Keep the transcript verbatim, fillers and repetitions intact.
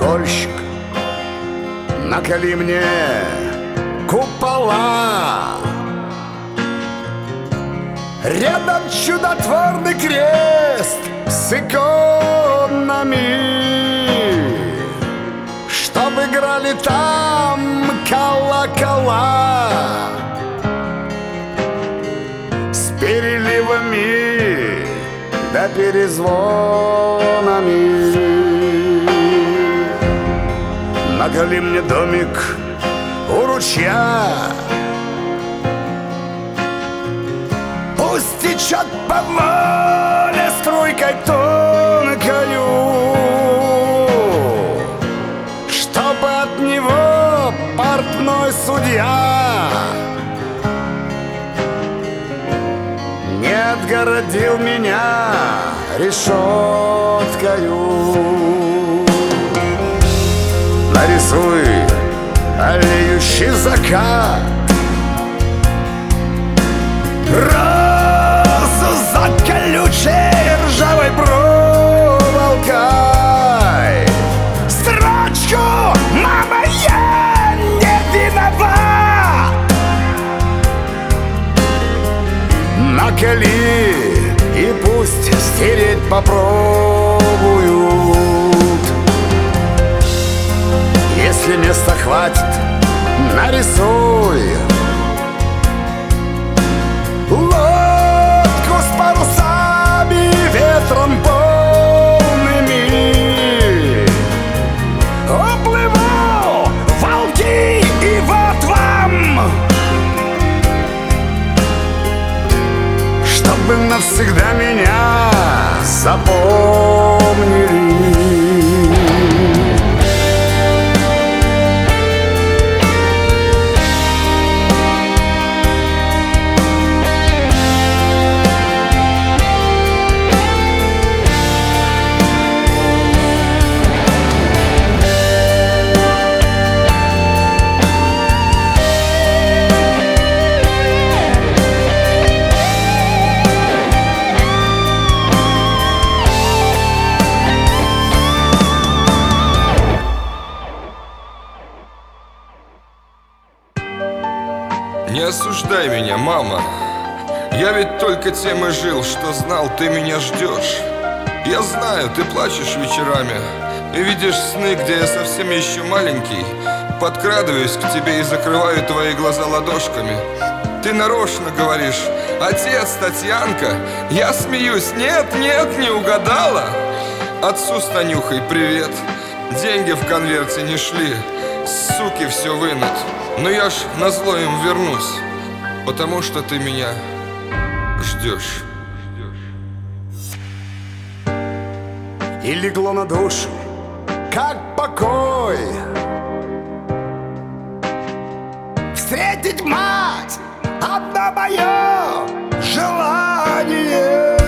колокольчик, наколи мне купола. Рядом чудотворный крест с иконами, чтоб играли там колокола с переливами да перезвонами. Наколи мне домик у ручья, пусть течет по воле струйкой тонкою, чтобы от него портной судья не отгородил меня решеткою. Нарисуй алеющий закат, розу за колючей ржавой проволокой, строчку «Мама, я не виноват». Наколи и пусть стереть попробуют. Если места хватит, нарисуй лодку с парусами ветром полными. Уплыву в Алги, и вот вам, чтобы навсегда меня запомнили. Не осуждай меня, мама. Я ведь только тем и жил, что знал, ты меня ждешь. Я знаю, ты плачешь вечерами и видишь сны, где я совсем еще маленький. Подкрадываюсь к тебе и закрываю твои глаза ладошками. Ты нарочно говоришь: отец, Татьянка. Я смеюсь: нет, нет, не угадала. Отцу с Танюхой привет. Деньги в конверте не шли, суки все вынут. Но я ж назло им вернусь, потому что ты меня ждешь. И легло на душу, как покой, встретить мать — одно мое желание.